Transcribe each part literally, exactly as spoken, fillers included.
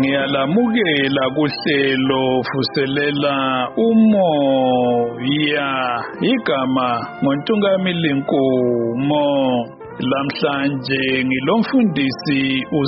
Ngiyalamukela kuhlelo vuselela umoya igama ngoNtungamili Nkomo. Lamhlanje ngilomfundisi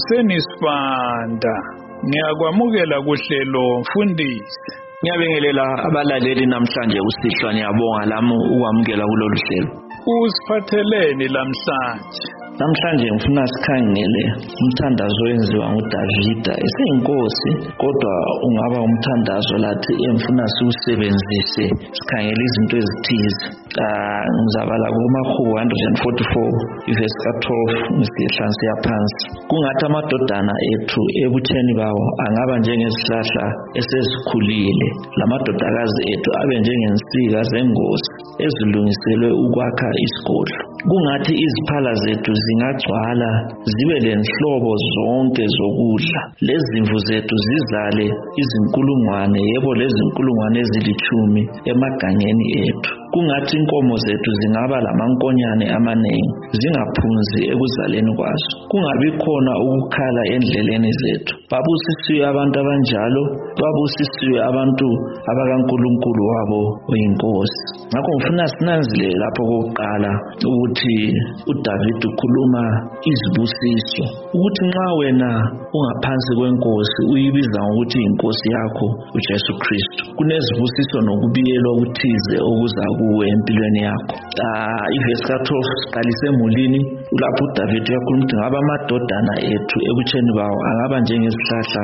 uSenisibanda. Ngiyakwamukela kuhlelo mfundisi. Ngiyabingelela abalaleli namhlanje usihlwa ngiyabonga lami ukwamukela kulolu hlelo. Usiphatheleni lamhlanje? Namhlanje ngifuna sikhangele umthandazo owenziwa nguDavida eseyinkosi, kodwa ungaba umthandazo lathi emfuna siwusebenzise sikhangele izinto ezithize. Ah ngizabala kuMakhubu one forty-four ivesi ka-twelve ngisihlanza siya phansi. Kungathi amadodana ethu ebutheni bawo angaba njengezihlahla esezikhulile, lamadodakazi ethu abe njengensika zengosi ezilungiselwe ukwakha isigodlo. Kungathi iziphala zethu zingagcwala zibe lenhlobo zonke zokudla, lezimvu zethu zizale izinkulungwane, yebo lezinkulungwane ezilithumi emagangeni ethu. Kungathi inkomo zethu zingaba lamankonyane amanengi, zingaphunzi ekuzaleni kwazo. Kungabi khona ukukhala endleleni zethu. Babusisiwe abantu abanjalo, babusisiwe abantu abakaNkulunkulu wabo oyinkosi. Ngakho ngifuna sinanzile lapho kokuqala ukuthi uDavid ukhuluma izibusiso, ukuthi nxa wena ungaphansi kwenkosi uyibiza ngokuthi inkosi yakho uJesu Kristu, kunezibusiso nokubiyelwa okuthize okuza kuwe empilweni yakho. Ah ivesi ka-twelve siqalise emulini, lapho uDavid uyakhuluma ukuthi ngaba amadodana ethu ebutsheni bawo angaba njengezihlahla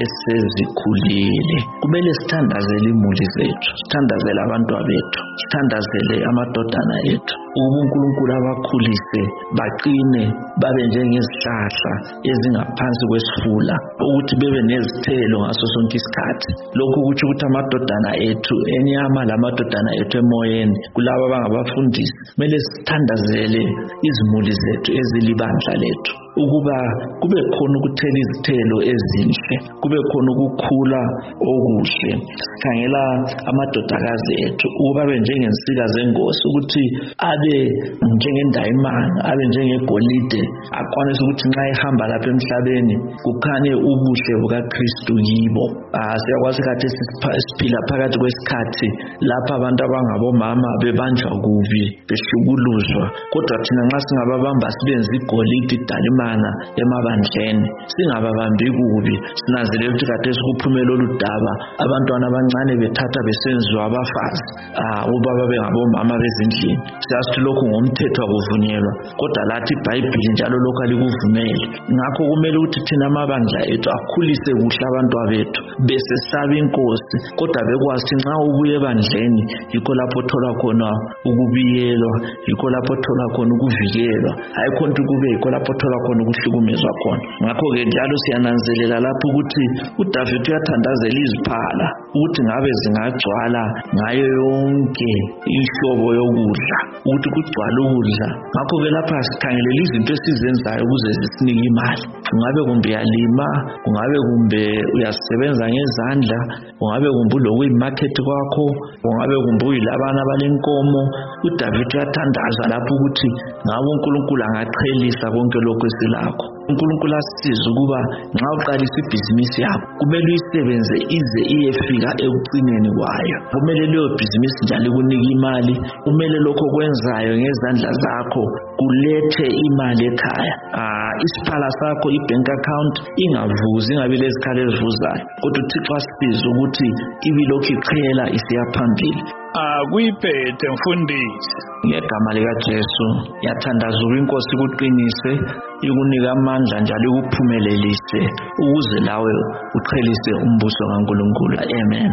esezikhulile. Kumele sithandazele imuli zethu, sithandazele abantwabethu, sithandazele amadodana ethu ukuba uNkulunkulu abakhulise baqine babe njengezihlahla ezingaphansi kwesifula, ukuthi bebe nezithelo ngaso sonke isikhathi. Lokhu kuthi ukuthi amadodana ethu enyama lamadodana ethu emoyeni, kulabo abangabafundisi, kumele sithandazele izimuli zethu ezilibandla lethu ukuba kube khona ukuthela izithelo ezinhle, kube khona ukukhula okuhle. Sikhangela amadodakazi ethu ukuba abe njengensika zengosi, ukuthi abe njengendayimana, abe njengegolide, akwanise ukuthi nxa ehamba lapha emhlabeni kukhanye ubuhle bukaKristu yibo. Ah siyakwazi kathi siphila phakathi kwesikhathi lapha abantu abangabomama bebanjwa kubi, behlukuluzwa, kodwa thina nxa singababamba sibenza igolide idalima emabandleni, singababambi kubi, sinanzelela ukuthi kade sikuphumela oludaba abantwana abancane bethatha besenziwa abafazi, ah ubaba bengabomama bezindlini. Siyazi lokhu ngomthetho akuvunyelwa, kodwa lathi iBhayibheli njalo lokhu alikuvumeli. Ngakho kumele ukuthi thina amabandla ethu akhulise kuhle abantwabethu besesaba inkosi, kodwa bekwazi nxa ubuye ebandleni yikho lapho thola khona ukubiyelwa, yikho lapho thola khona ukuvikelwa, ayikho nto kube yikho lapho thola khona ukuhlukumezwa khona. Ngakho ke njalo siyananzelela lapho ukuthi uDavid uyathandazela iziphala ukuthi ngabe zingagcwala ngayo yonke inhlobo yokudla, ukuthi kugcwala ukudla. Ngakho ke lapha sikhangelela izinto esizenzayo ukuze zisinike imali. Kungabe kumbe uyalima, kungabe kumbe uyasebenza ngezandla, kungabe kumbe ulokuyimarket kwakho, kungabe kumbe uyilabana abalenkomo. uDavid uyathandaza lapho ukuthi ngabe uNkulunkulu angaqhelisa konke lokho esilakho. uNkulunkulu asisize ukuba nxa uqalisa ibhizinisi yakho kumele uyisebenze ize iyefika ekucineni kwayo. Kumele leyo bhizinisi njalo ikunika imali, kumele lokho kwenzayo ngezandla zakho kulethe imali ekhaya. Ah isiphala sakho, ibank account ingavuzi, ingabi lezikhala ezivuzayo, kodwa uThixo asisize ukuthi ibilokhu iqhela isiya phambili. Akuyiphethe mfundisi. Ngegama likaJesu yathandaza inkosi kuqinise, ikunika amandla njalo ikuphumelelise ukuze lawe uqhelise umbuso kaNkulunkulu. Amen.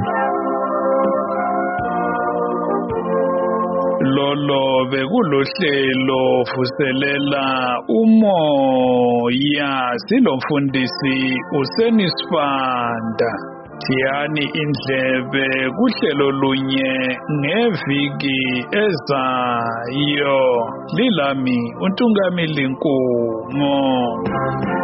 Lolo bekulohlelo vuselela umoya, silomfundisi uSenisibanda. Thiyani indlebe kuhlelo lunye ngeviki ezayo. Lilami uNtungamili Nkomo.